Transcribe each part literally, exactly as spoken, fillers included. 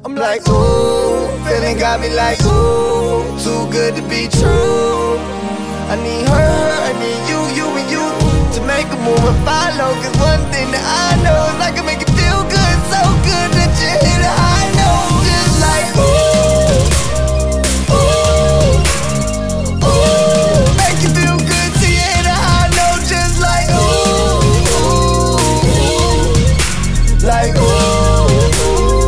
I'm like, ooh, feeling got me like, ooh, too good to be true. I need her, I need you, you and you to make a move and follow. Cause one thing that I know is I can make it feel good, so good that you hit a high note. Just like, ooh, ooh, ooh. Make you feel good till you hit a high note. Just like, ooh, ooh. Like, ooh,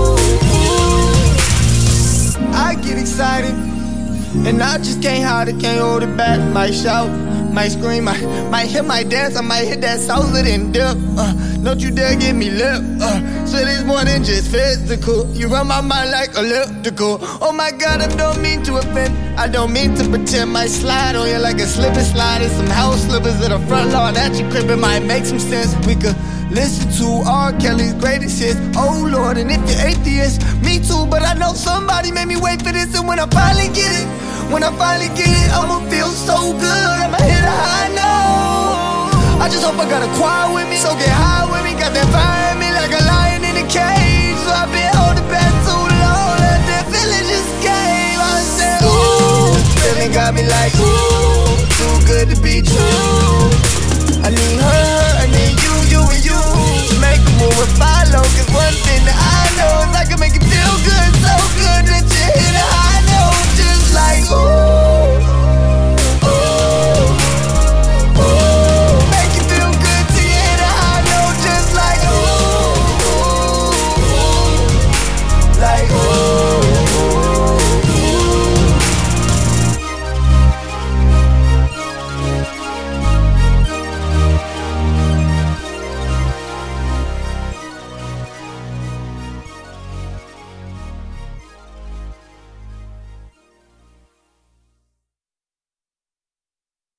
ooh. I get excited and I just can't hide it, can't hold it back. Might shout, might scream, might, might hit my dance, I might hit that salsa then dip. Uh, don't you dare give me lip. Uh, so it's more than just physical. You run my mind like elliptical. Oh my God, I don't mean to offend. I don't mean to pretend. Might slide on you like a slip and slide in some house slippers at the front lawn at your crib. It might make some sense. We could listen to R. Kelly's greatest hits. Oh Lord, and if you're atheist, me too. But I know somebody made me wait for this, and when I finally get it, when I finally get it, I'ma feel so good. I'ma hit a high note. I just hope I got a choir with me, so get high with me. Got that fire in me like a lion in a cage. So I've been holding back too long, let that feeling just came. I said, ooh, feeling got me like, ooh, too good to be true. I need her, I need you, you and you to make a move and follow. Cause